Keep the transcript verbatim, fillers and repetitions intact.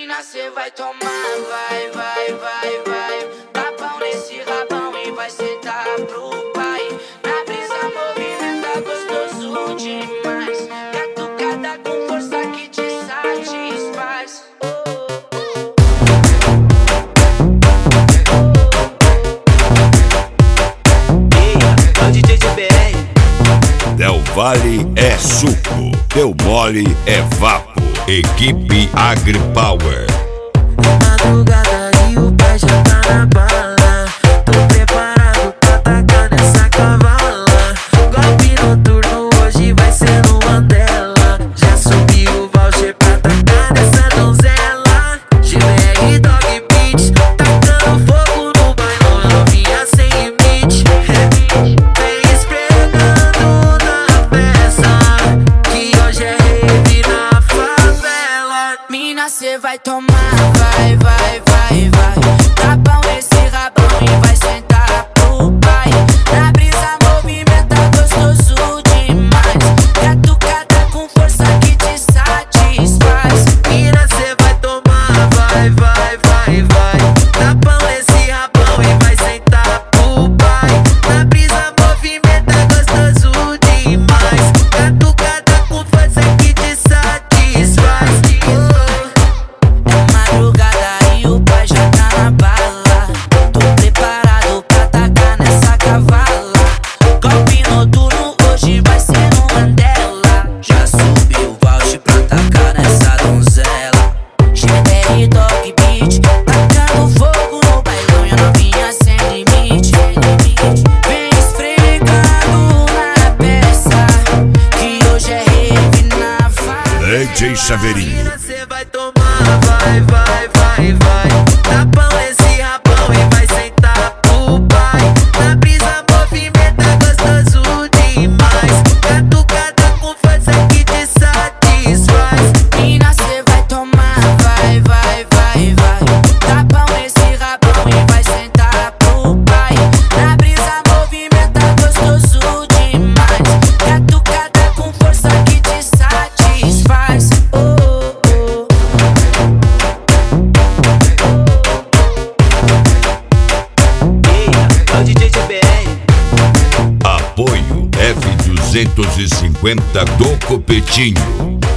Mina, cê vai tomar, vai, vai, vai, vai. Tapão nesse rabão e vai sentar pro pai. Na brisa movimenta gostoso demais. Catucada com força que te satisfaz. Del Valle é suco, Del Mole é vapo. Equipe AgriPower. Madrugada e o pai já tá na bala. Tô preparado pra atacar nessa cavala. Golpe noturno hoje vai ser no Mandela. Já subi o voucher pra atacar nessa donzela. G B R Dog Beats, tacando fogo no bailão, novinha sem limite. Vem esfregando na peça, que hoje é rave na favela. Mina, cê vai tomar, vai, vai, vai, vai. Tapão nesse rabão e vai sentar pro pai. Na brisa movimenta gostoso demais. Catucada com força que te satisfaz. Mina, cê vai tomar, vai, vai, vai, vai. Tapão nesse rabão e vai sentar pro pai. Na brisa movimenta gostoso demais. Catucada com força que te satisfaz. É madrugada e o pai já tá na bala. Tô preparado pra atacar nessa cavala. Golpe noturno hoje vai ser no Mandela. Já subiu o voucher pra atacar nessa donzela. G B R Dog Beat, tacando fogo no bailão e a novinha sem limite. Vem esfregando na peça, que hoje é rave na favela. D J Chaveirinho. Cê vai tomar, vai, vai, vai, vai. Tapão esse rabão e vai sentar pro pai. Na brisa movimenta gostoso demais. Catucada com força que te satisfaz. Mina, cê vai tomar, vai, vai, vai, vai. Tapão nesse rabão e vai sentar pro pai. Na brisa movimenta gostoso demais. Catucada com força que te satisfaz. Oh, oh. É o D J G B R. Apoio F duzentos e cinquenta do Copetinho.